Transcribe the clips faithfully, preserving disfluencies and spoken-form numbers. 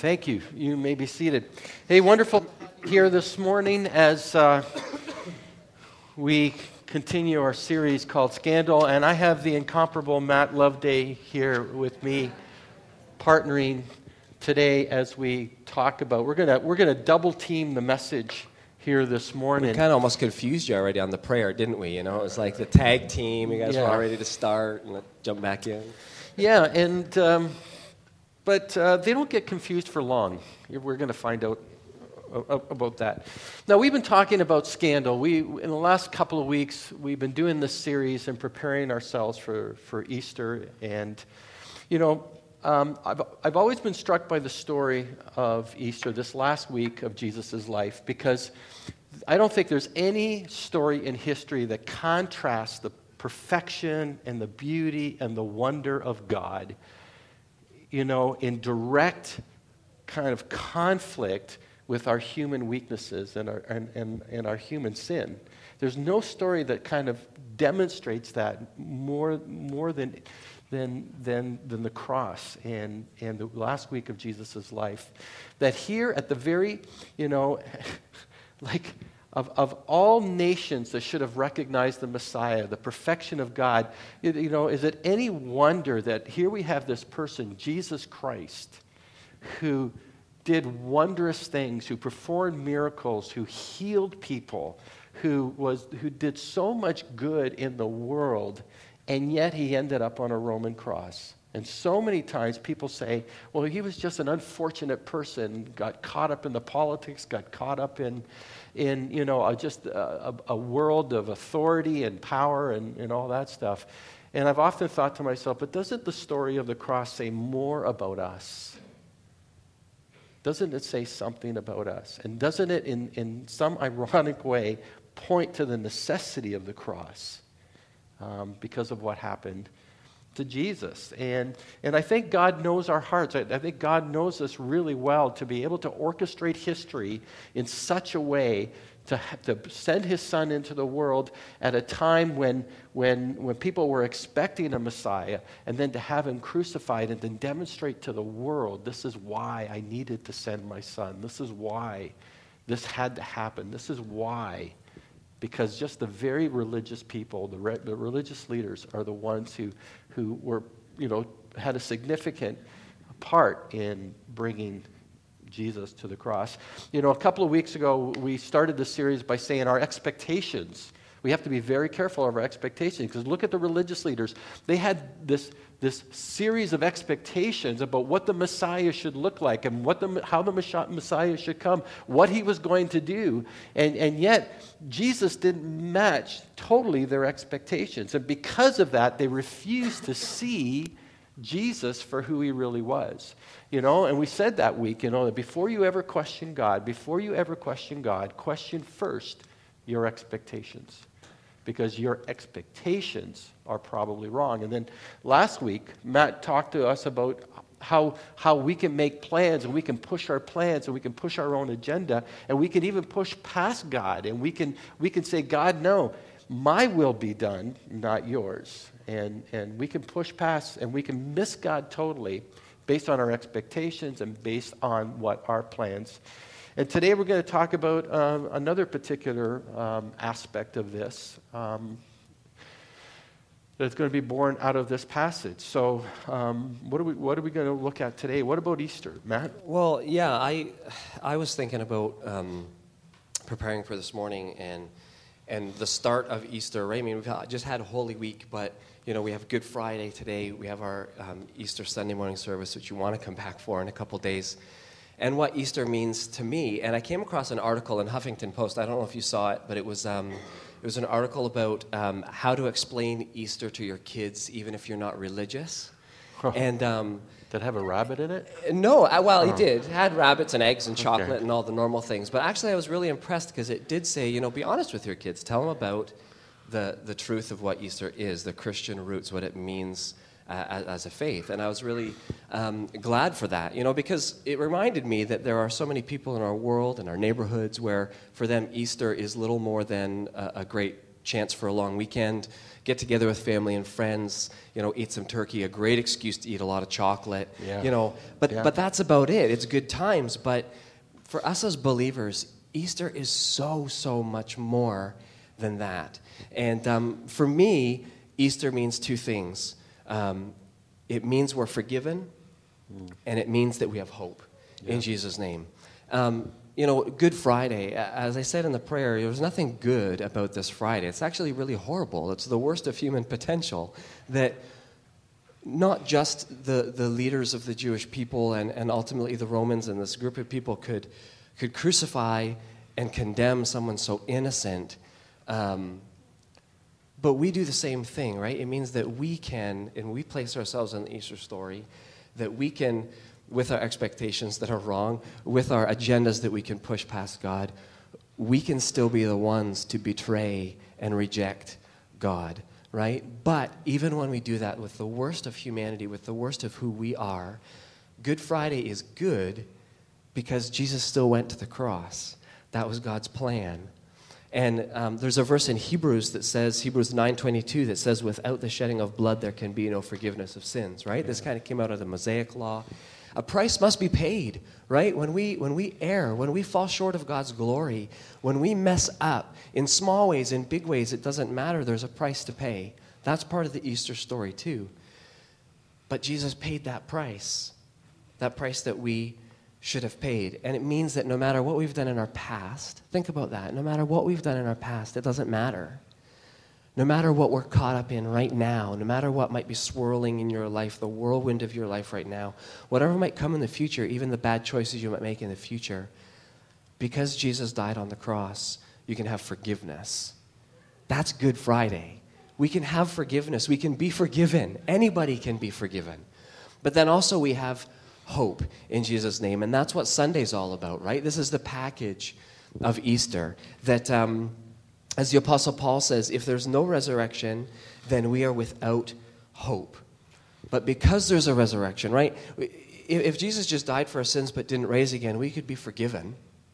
Thank you. You may be seated. Hey, wonderful here this morning as uh, we continue our series called Scandal, and I have the incomparable Matt Loveday here with me, partnering today as we talk about. We're gonna we're gonna double team the message here this morning. We kind of almost confused you already on the prayer, didn't we? You know, it was like the tag team. You guys Yeah. were all ready to start and let's jump back in. Yeah, and. Um, But uh, they don't get confused for long. We're going to find out uh, about that. Now, we've been talking about scandal. We, in the last couple of weeks, we've been doing this series and preparing ourselves for, for Easter. And, you know, um, I've, I've always been struck by the story of Easter, this last week of Jesus' life, because I don't think there's any story in history that contrasts the perfection and the beauty and the wonder of God, you know, in direct kind of conflict with our human weaknesses and our and, and, and our human sin. There's no story that kind of demonstrates that more more than than than than the cross and and the last week of Jesus' life. That here at the very, you know, like Of, of all nations that should have recognized the Messiah, the perfection of God, you, you know, is it any wonder that here we have this person, Jesus Christ, who did wondrous things, who performed miracles, who healed people, who was who did so much good in the world, and yet he ended up on a Roman cross. And so many times people say, well, he was just an unfortunate person, got caught up in the politics, got caught up in, in you know, just a, a world of authority and power and, and all that stuff. And I've often thought to myself, but doesn't the story of the cross say more about us? Doesn't it say something about us? And doesn't it, in, in some ironic way, point to the necessity of the cross um, because of what happened to Jesus? And and I think God knows our hearts. I, I think God knows us really well to be able to orchestrate history in such a way to, to send his son into the world at a time when, when, when people were expecting a Messiah, and then to have him crucified and then demonstrate to the world, this is why I needed to send my son. This is why this had to happen. This is why. Because just the very religious people, the, re- the religious leaders, are the ones who, who were, you know, had a significant part in bringing Jesus to the cross. You know, a couple of weeks ago, we started this series by saying our expectations. We have to be very careful of our expectations, because look at the religious leaders. They had this this series of expectations about what the Messiah should look like and what the how the Messiah should come, what he was going to do, and and yet Jesus didn't match totally their expectations, and because of that, they refused to see Jesus for who he really was. You know, and we said that week, you know, that before you ever question God, before you ever question God, question first your expectations. Because your expectations are probably wrong. And then last week, Matt talked to us about how how we can make plans, and we can push our plans, and we can push our own agenda, and we can even push past God, and we can we can say, God, no, my will be done, not yours. And and we can push past, and we can miss God totally based on our expectations and based on what our plans. And today we're going to talk about um, another particular um, aspect of this um, that's going to be born out of this passage. So, um, what are we what are we going to look at today? What about Easter, Matt? Well, yeah, I I was thinking about um, preparing for this morning and and the start of Easter. Right? I mean, we've just had Holy Week, but you know, we have Good Friday today. We have our um, Easter Sunday morning service, which you want to come back for in a couple days. And what Easter means to me. And I came across an article in Huffington Post. I don't know if you saw it, but it was um, it was an article about um, how to explain Easter to your kids, even if you're not religious. Oh. And um, Did it have a rabbit in it? no, I, well, Oh. it did. It had rabbits and eggs and chocolate Okay. and all the normal things. But actually, I was really impressed because it did say, you know, be honest with your kids. Tell them about the the truth of what Easter is, the Christian roots, what it means Uh, as, as a faith. And I was really um, glad for that, you know, because it reminded me that there are so many people in our world and our neighborhoods where for them Easter is little more than a, a great chance for a long weekend, get together with family and friends, you know, eat some turkey, a great excuse to eat a lot of chocolate, Yeah. you know, but, Yeah. but that's about it. It's good times, but for us as believers, Easter is so, so much more than that. And um, for me, Easter means two things. Um, it means we're forgiven, mm. and it means that we have hope yeah. in Jesus' name. Um, you know, Good Friday, as I said in the prayer, there was nothing good about this Friday. It's actually really horrible. It's the worst of human potential that not just the, the leaders of the Jewish people and, and ultimately the Romans and this group of people could, could crucify and condemn someone so innocent. Um, but we do the same thing, right? It means that we can, and we place ourselves in the Easter story, that we can, with our expectations that are wrong, with our agendas that we can push past God, we can still be the ones to betray and reject God, right? But even when we do that with the worst of humanity, with the worst of who we are, Good Friday is good because Jesus still went to the cross. That was God's plan. And um, there's a verse in Hebrews that says, Hebrews nine twenty-two, that says, without the shedding of blood, there can be no forgiveness of sins, right? Yeah. This kind of came out of the Mosaic law. A price must be paid, right? When we, when we err, when we fall short of God's glory, when we mess up, in small ways, in big ways, it doesn't matter. There's a price to pay. That's part of the Easter story, too. But Jesus paid that price, that price that we should have paid. And it means that no matter what we've done in our past, think about that, no matter what we've done in our past, it doesn't matter. No matter what we're caught up in right now, no matter what might be swirling in your life, the whirlwind of your life right now, whatever might come in the future, even the bad choices you might make in the future, because Jesus died on the cross, you can have forgiveness. That's Good Friday. We can have forgiveness. We can be forgiven. Anybody can be forgiven. But then also we have hope in Jesus' name. And that's what Sunday's all about, right? This is the package of Easter. That, um, as the Apostle Paul says, if there's no resurrection, then we are without hope. But because there's a resurrection, right? If, if Jesus just died for our sins but didn't raise again, we could be forgiven.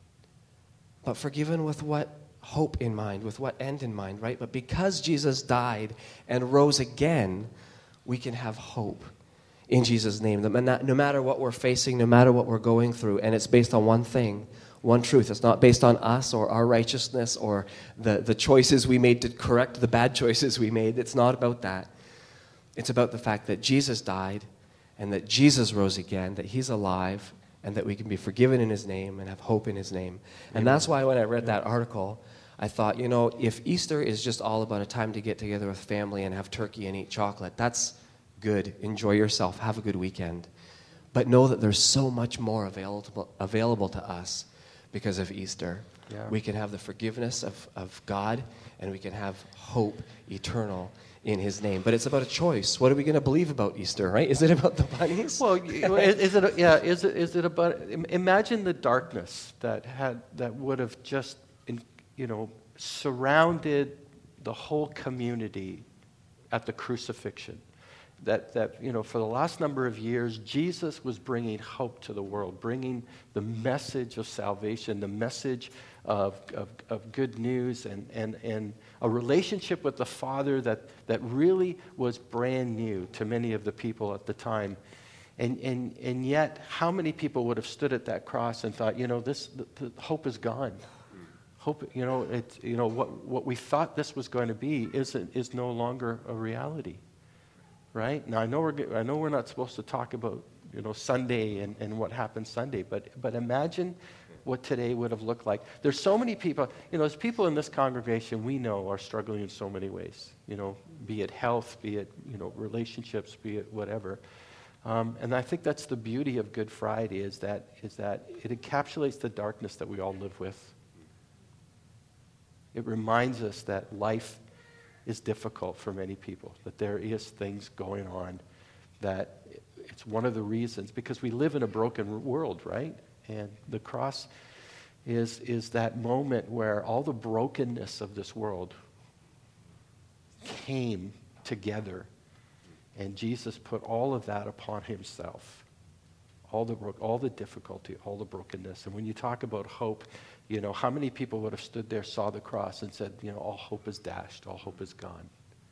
But forgiven with what hope in mind, with what end in mind, right? But because Jesus died and rose again, we can have hope in Jesus' name. No matter what we're facing, no matter what we're going through, and it's based on one thing, one truth. It's not based on us or our righteousness or the, the choices we made to correct the bad choices we made. It's not about that. It's about the fact that Jesus died and that Jesus rose again, that he's alive, and that we can be forgiven in his name and have hope in his name. And that's why when I read that article, I thought, you know, if Easter is just all about a time to get together with family and have turkey and eat chocolate, that's good. Enjoy yourself. Have a good weekend. But know that there's so much more available available to us because of Easter. Yeah. We can have the forgiveness of, of God, and we can have hope eternal in his name. But it's about a choice. What are we going to believe about Easter, right? Is it about the bunnies? Well, is it, yeah, is it, is it about, imagine the darkness that had, that would have just, you know, surrounded the whole community at the crucifixion. That, that, you know, for the last number of years, Jesus was bringing hope to the world, bringing the message of salvation, the message of, of, of good news, and, and, and a relationship with the Father that, that really was brand new to many of the people at the time. And, and, and yet, how many people would have stood at that cross and thought, you know, this the, the hope is gone. Hope, you know, it, you know what, what we thought this was going to be is, is no longer a reality. Right? Now, I know we're I know we're not supposed to talk about, you know, Sunday and, and what happened Sunday, but but imagine what today would have looked like. There's so many people, you know, there's people in this congregation we know are struggling in so many ways, you know, be it health, be it, you know, relationships, be it whatever. Um, and I think that's the beauty of Good Friday is that is that it encapsulates the darkness that we all live with. It reminds us that life is difficult for many people, that there is things going on, that it's one of the reasons, because we live in a broken world, right? And the cross is, is that moment where all the brokenness of this world came together, and Jesus put all of that upon himself. all the bro- all the difficulty, all the brokenness. And when you talk about hope, you know, how many people would have stood there, saw the cross, and said, you know, all hope is dashed, all hope is gone.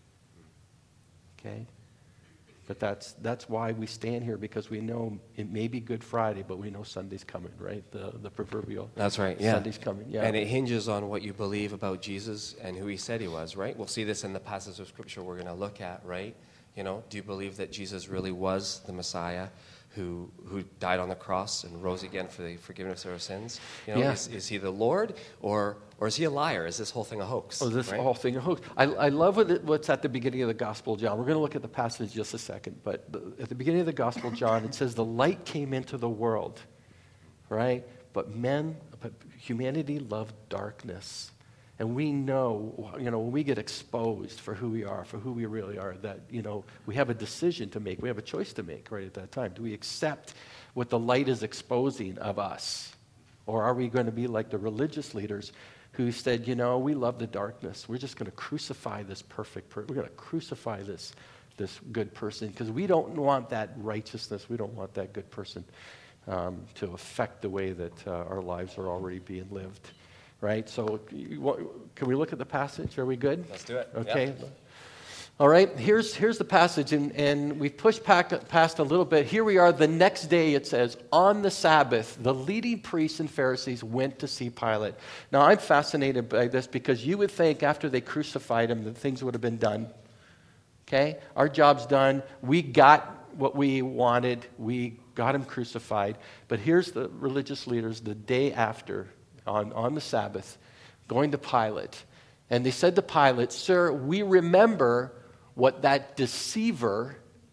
Okay? But that's that's why we stand here, because we know it may be Good Friday, but we know Sunday's coming, right? The the proverbial That's right, yeah. Sunday's coming, yeah. And it hinges on what you believe about Jesus and who he said he was, right? We'll see this in the passage of Scripture we're going to look at, right? You know, do you believe that Jesus really was the Messiah who who died on the cross and rose again for the forgiveness of our sins? You know, Yeah. is, is he the Lord, or or is he a liar? Is this whole thing a hoax? Oh, this right? whole thing a hoax. I, I love what it, what's at the beginning of the Gospel of John. We're going to look at the passage in just a second, but the, at the beginning of the Gospel of John, it says the light came into the world, right? But men, but humanity loved darkness. And we know, you know, when we get exposed for who we are, for who we really are, that, you know, we have a decision to make. We have a choice to make right at that time. Do we accept what the light is exposing of us? Or are we going to be like the religious leaders who said, you know, we love the darkness. We're just going to crucify this perfect person. We're going to crucify this, this good person because we don't want that righteousness. We don't want that good person um, to affect the way that uh, our lives are already being lived. Right? So you, what, can we look at the passage? Are we good? Let's do it. Okay. Yep. All right. Here's, here's the passage, and, and we've pushed back, past a little bit. Here we are. The next day, it says, on the Sabbath, the leading priests and Pharisees went to see Pilate. Now, I'm fascinated by this because you would think after they crucified him that things would have been done. Okay? Our job's done. We got what we wanted. We got him crucified. But here's the religious leaders the day after, On, on the Sabbath, going to Pilate. And they said to Pilate, sir, we remember what that deceiver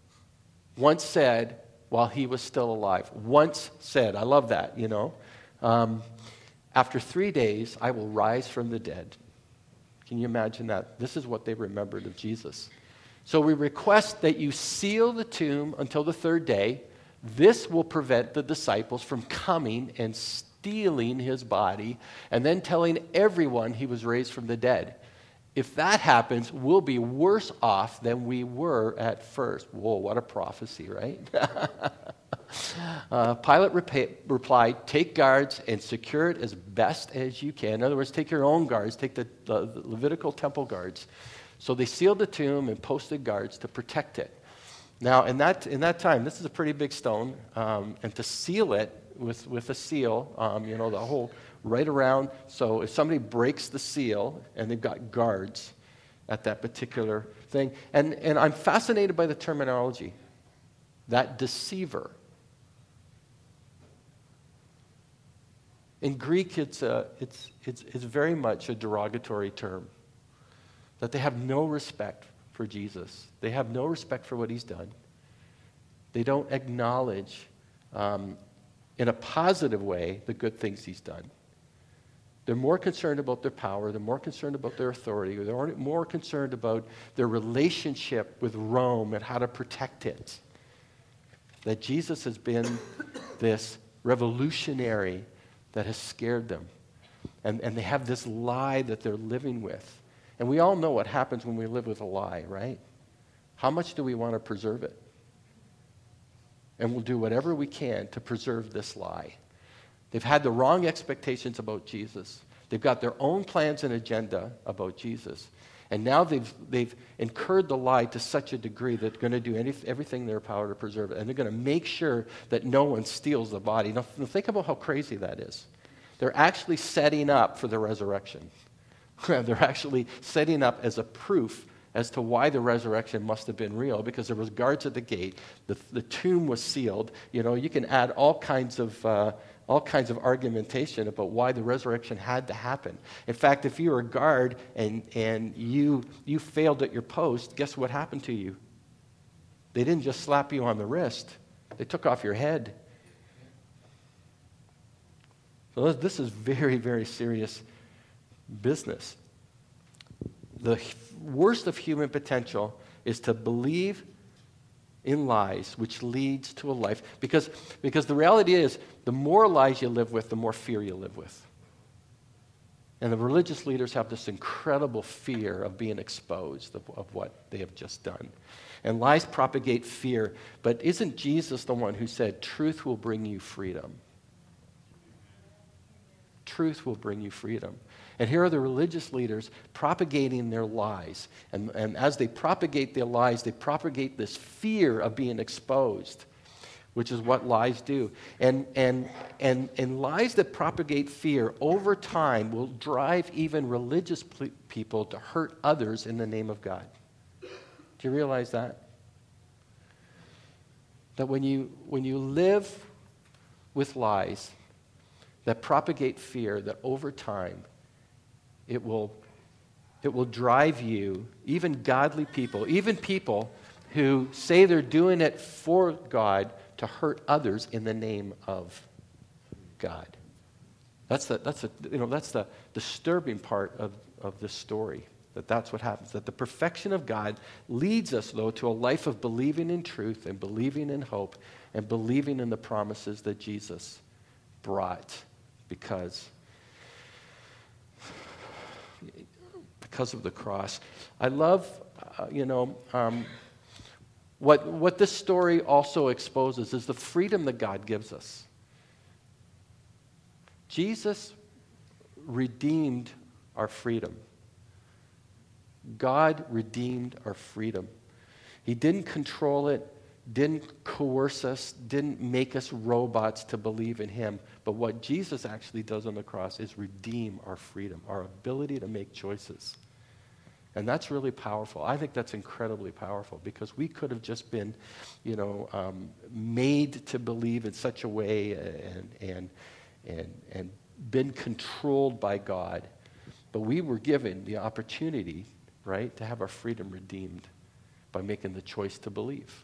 once said while he was still alive. Once said. I love that, you know. Um, after three days, I will rise from the dead. Can you imagine that? This is what they remembered of Jesus. So we request that you seal the tomb until the third day. This will prevent the disciples from coming and stealing his body and then telling everyone he was raised from the dead. If that happens, we'll be worse off than we were at first. Whoa, what a prophecy, right? uh, Pilate repa- replied, take guards and secure it as best as you can. In other words, take your own guards, take the, the, the Levitical temple guards. So they sealed the tomb and posted guards to protect it. Now, in that in that time, this is a pretty big stone, um, and to seal it with, with a seal, um, you know, the whole right around. So if somebody breaks the seal, and they've got guards at that particular thing. And, and I'm fascinated by the terminology, that deceiver. In Greek, it's, a, it's, it's, it's very much a derogatory term, that they have no respect for Jesus. They have no respect for what he's done. They don't acknowledge um, in a positive way the good things he's done. They're more concerned about their power. They're more concerned about their authority. They're more concerned about their relationship with Rome and how to protect it. That Jesus has been this revolutionary that has scared them. And, and they have this lie that they're living with. And we all know what happens when we live with a lie, right? How much do we want to preserve it? And we'll do whatever we can to preserve this lie. They've had the wrong expectations about Jesus. They've got their own plans and agenda about Jesus. And now they've, they've incurred the lie to such a degree that they're going to do any, everything in their power to preserve it. And they're going to make sure that no one steals the body. Now, think about how crazy that is. They're actually setting up for the resurrection. They're actually setting up as a proof as to why the resurrection must have been real, because there was guards at the gate. The, the tomb was sealed. You know, you can add all kinds of uh, all kinds of argumentation about why the resurrection had to happen. In fact, if you were a guard and and you you failed at your post, guess what happened to you? They didn't just slap you on the wrist; they took off your head. So this is very, very serious business. The worst of human potential is to believe in lies, which leads to a life. Because, because the reality is, the more lies you live with, the more fear you live with. And the religious leaders have this incredible fear of being exposed of, of what they have just done. And lies propagate fear. But isn't Jesus the one who said, truth will bring you freedom? Truth will bring you freedom. And here are the religious leaders propagating their lies. And, and as they propagate their lies, they propagate this fear of being exposed, which is what lies do. And, and, and, and lies that propagate fear over time will drive even religious ple- people to hurt others in the name of God. Do you realize that? That when you, when you live with lies that propagate fear, that over time it will, it will drive you, even godly people, even people who say they're doing it for God, to hurt others in the name of God. That's the, that's the, you know, that's the disturbing part of, of this story, that that's what happens, that the perfection of God leads us, though, to a life of believing in truth and believing in hope and believing in the promises that Jesus brought because, because of the cross. I love, uh, you know, um, What, what this story also exposes is the freedom that God gives us. Jesus redeemed our freedom. God redeemed our freedom. He didn't control it, didn't coerce us, didn't make us robots to believe in him. But what Jesus actually does on the cross is redeem our freedom, our ability to make choices. And that's really powerful. I think that's incredibly powerful because we could have just been, you know, um, made to believe in such a way and, and, and, and been controlled by God. But we were given the opportunity, right, to have our freedom redeemed by making the choice to believe.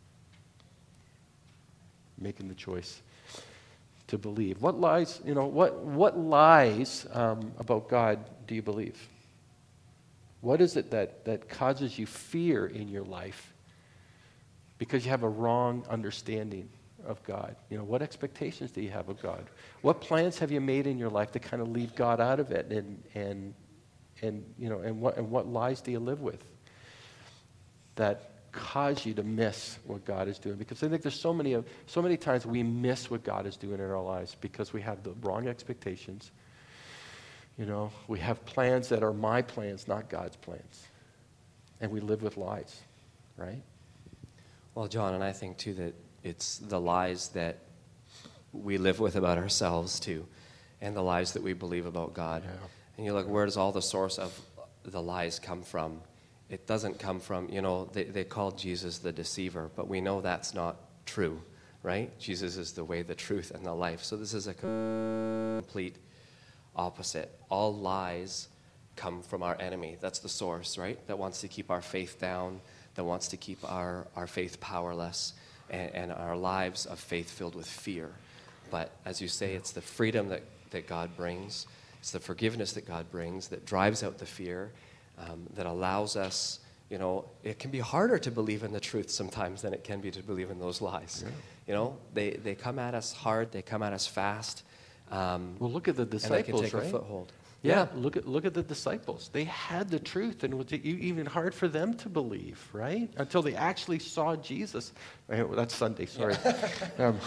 Making the choice to believe. What lies, you know, what, what lies um, about God do you believe? What is it that, that causes you fear in your life because you have a wrong understanding of God? You know, what expectations do you have of God? What plans have you made in your life to kind of leave God out of it? And and and you know, and what and what lies do you live with that cause you to miss what God is doing? Because I think there's so many of so many times we miss what God is doing in our lives because we have the wrong expectations. You know, we have plans that are my plans, not God's plans. And we live with lies, right? Well, John, and I think, too, that it's the lies that we live with about ourselves, too, and the lies that we believe about God. Yeah. And you're like, where does all the source of the lies come from? It doesn't come from, you know, they, they called Jesus the deceiver, but we know that's not true, right? Jesus is the way, the truth, and the life. So this is a complete opposite. All lies come from our enemy. That's the source, right? That wants to keep our faith down, that wants to keep our, our faith powerless, and, and our lives of faith filled with fear. But as you say, it's the freedom that, that God brings, it's the forgiveness that God brings that drives out the fear, um, that allows us, you know, it can be harder to believe in the truth sometimes than it can be to believe in those lies. Yeah. You know, they, they come at us hard, they come at us fast. Um, well, look at the disciples, and they can take right? a foothold. Yeah, yeah, look at look at the disciples. They had the truth, and it was even hard for them to believe, right? Until they actually saw Jesus. Right, well, that's Sunday. Sorry. Yeah. Um,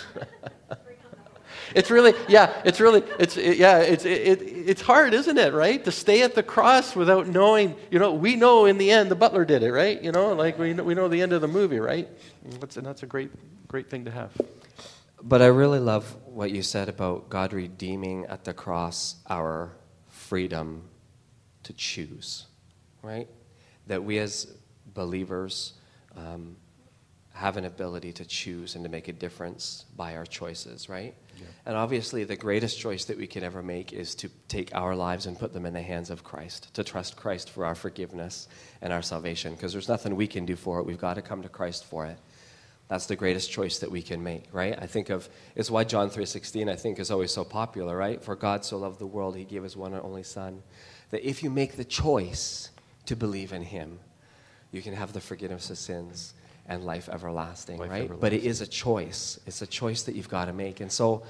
it's really, yeah, it's really, it's it, yeah, it's it, it, it's hard, isn't it? Right, to stay at the cross without knowing. You know, we know in the end the butler did it, right? You know, like we know, we know the end of the movie, right? That's, and that's a great great thing to have. But I really love what you said about God redeeming at the cross our freedom to choose, right? That we as believers um, have an ability to choose and to make a difference by our choices, right? Yeah. And obviously the greatest choice that we can ever make is to take our lives and put them in the hands of Christ, to trust Christ for our forgiveness and our salvation, because there's nothing we can do for it. We've got to come to Christ for it. That's the greatest choice that we can make, right? I think of, it's why John three sixteen, I think, is always so popular, right? For God so loved the world, he gave his one and only Son, that if you make the choice to believe in him, you can have the forgiveness of sins and life everlasting, life right? Everlasting. But it is a choice. It's a choice that you've got to make. And so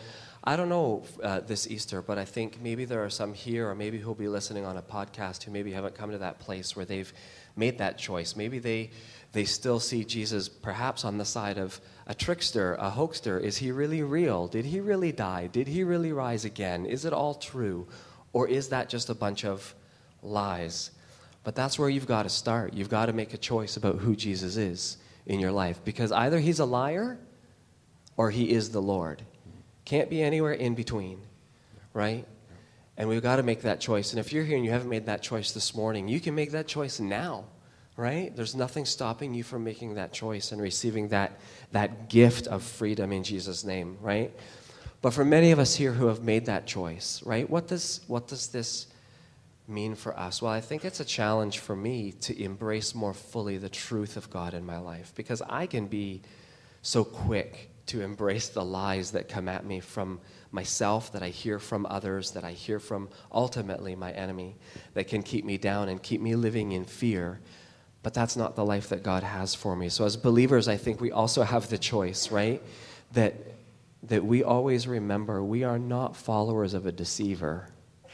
I don't know uh, this Easter, but I think maybe there are some here, or maybe who'll be listening on a podcast who maybe haven't come to that place where they've made that choice. Maybe they they still see Jesus perhaps on the side of a trickster, a hoaxer. Is he really real? Did he really die? Did he really rise again? Is it all true? Or is that just a bunch of lies? But that's where you've got to start. You've got to make a choice about who Jesus is in your life, because either he's a liar or he is the Lord. Can't be anywhere in between, right? And we've got to make that choice. And if you're here and you haven't made that choice this morning, you can make that choice now, right? There's nothing stopping you from making that choice and receiving that, that gift of freedom in Jesus' name, right? But for many of us here who have made that choice, right, what does what does this mean for us? Well, I think it's a challenge for me to embrace more fully the truth of God in my life, because I can be so quick to embrace the lies that come at me from myself, that I hear from others, that I hear from ultimately my enemy, that can keep me down and keep me living in fear. But that's not the life that God has for me. So as believers, I think we also have the choice, right? That that we always remember we are not followers of a deceiver.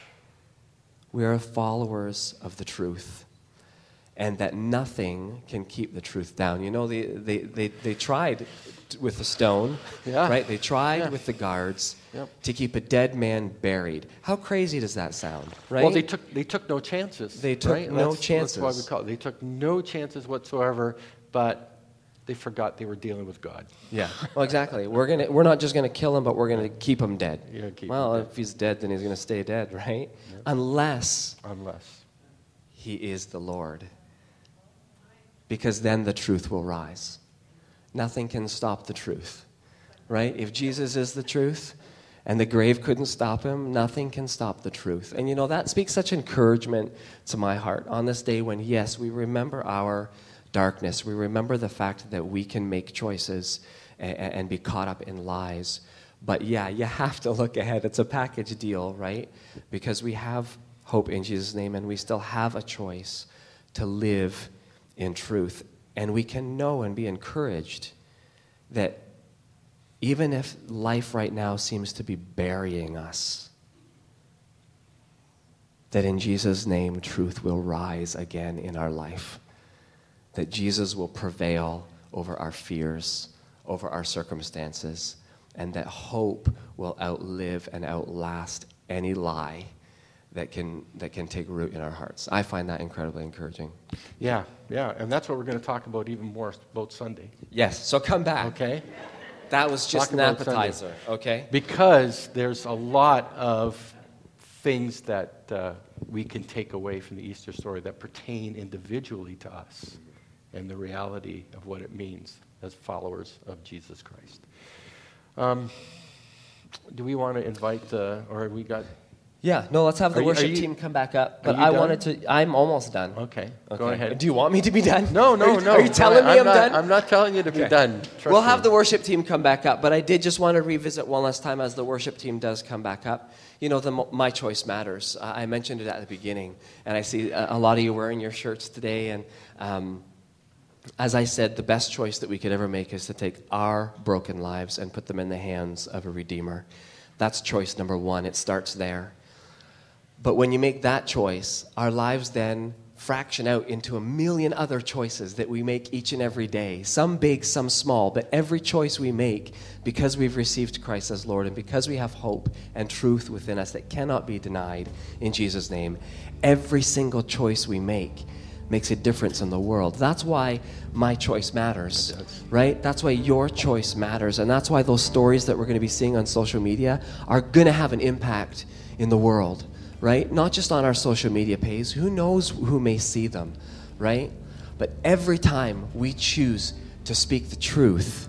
We are followers of the truth. And that nothing can keep the truth down. You know, they they, they, they tried with the stone, yeah. right? They tried yeah. with the guards yep. to keep a dead man buried. How crazy does that sound, right? Well, they took they took no chances. They took right? no that's, chances. That's why we call it. They took no chances whatsoever, but they forgot they were dealing with God. Yeah. Well, exactly. We're gonna we're not just gonna kill him, but we're gonna keep him dead. Yeah, keep well, him dead. If he's dead, then he's gonna stay dead, right? Yeah. Unless Unless he is the Lord. Because then the truth will rise. Nothing can stop the truth, right? If Jesus is the truth and the grave couldn't stop him, nothing can stop the truth. And you know, that speaks such encouragement to my heart on this day when, yes, we remember our darkness. We remember the fact that we can make choices and, and be caught up in lies. But yeah, you have to look ahead. It's a package deal, right? Because we have hope in Jesus' name, and we still have a choice to live in truth. And we can know and be encouraged that even if life right now seems to be burying us, that in Jesus' name, truth will rise again in our life. That Jesus will prevail over our fears, over our circumstances, and that hope will outlive and outlast any lie that can that can take root in our hearts. I find that incredibly encouraging. Yeah, yeah, and that's what we're going to talk about even more about Sunday. Yes, so come back. Okay? That was just Talk an about appetizer, Sunday. okay? Because there's a lot of things that uh, we can take away from the Easter story that pertain individually to us and the reality of what it means as followers of Jesus Christ. Um, do we want to invite, uh, or we got... Yeah, no, let's have the Are you- worship are you- team come back up. But are you I done? wanted to, I'm almost done. Okay, Okay. go ahead. Do you want me to be done? No, no, are you, no. Are you go telling ahead. me I'm, not, done? I'm not telling you to be Okay. done. Trust We'll have me. the worship team come back up, but I did just want to revisit one last time as the worship team does come back up. You know, the My Choice Matters. Uh, I mentioned it at the beginning, and I see a, a lot of you wearing your shirts today. And um, as I said, the best choice that we could ever make is to take our broken lives and put them in the hands of a Redeemer. That's choice number one. It starts there. But when you make that choice, our lives then fraction out into a million other choices that we make each and every day. Some big, some small, but every choice we make, because we've received Christ as Lord and because we have hope and truth within us that cannot be denied in Jesus' name, every single choice we make makes a difference in the world. That's why my choice matters, right? That's why your choice matters. And that's why those stories that we're going to be seeing on social media are going to have an impact in the world. Right? Not just on our social media page. Who knows who may see them, right? But every time we choose to speak the truth,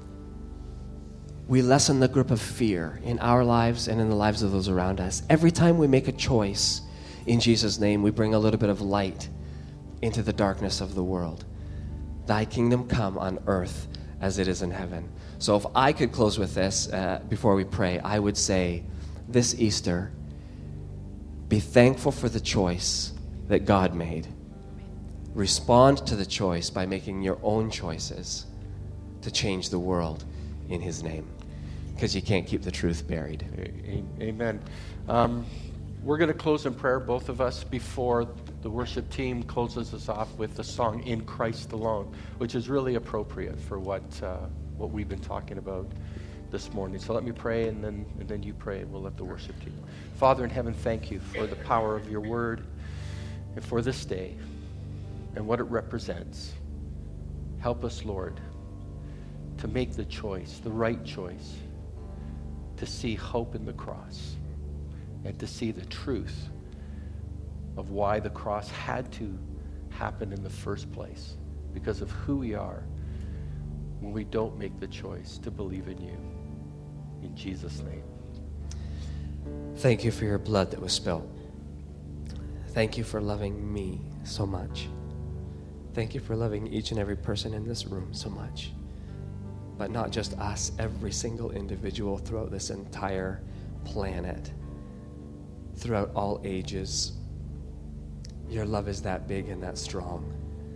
we lessen the grip of fear in our lives and in the lives of those around us. Every time we make a choice in Jesus' name, we bring a little bit of light into the darkness of the world. Thy kingdom come on earth as it is in heaven. So if I could close with this uh, before we pray, I would say this Easter, be thankful for the choice that God made. Respond to the choice by making your own choices to change the world in His name. because you can't keep the truth buried. A- Amen. Um, we're going to close in prayer, both of us, before the worship team closes us off with the song "In Christ Alone," which is really appropriate for what uh, what we've been talking about this morning. So let me pray, and then and then you pray, and we'll let the worship team. Father in heaven, thank you for the power of your word and for this day and what it represents. Help us, Lord, to make the choice, the right choice, to see hope in the cross and to see the truth of why the cross had to happen in the first place, because of who we are when we don't make the choice to believe in you. In Jesus' name. Thank you for your blood that was spilled. Thank you for loving me so much. Thank you for loving each and every person in this room so much. But not just us, every single individual throughout this entire planet, throughout all ages. Your love is that big and that strong.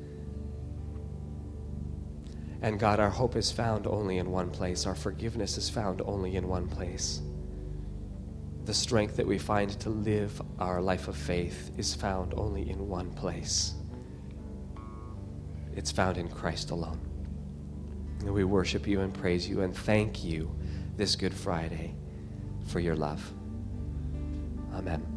And God, our hope is found only in one place. Our forgiveness is found only in one place. The strength that we find to live our life of faith is found only in one place. It's found in Christ alone. And we worship you and praise you and thank you this Good Friday for your love. Amen.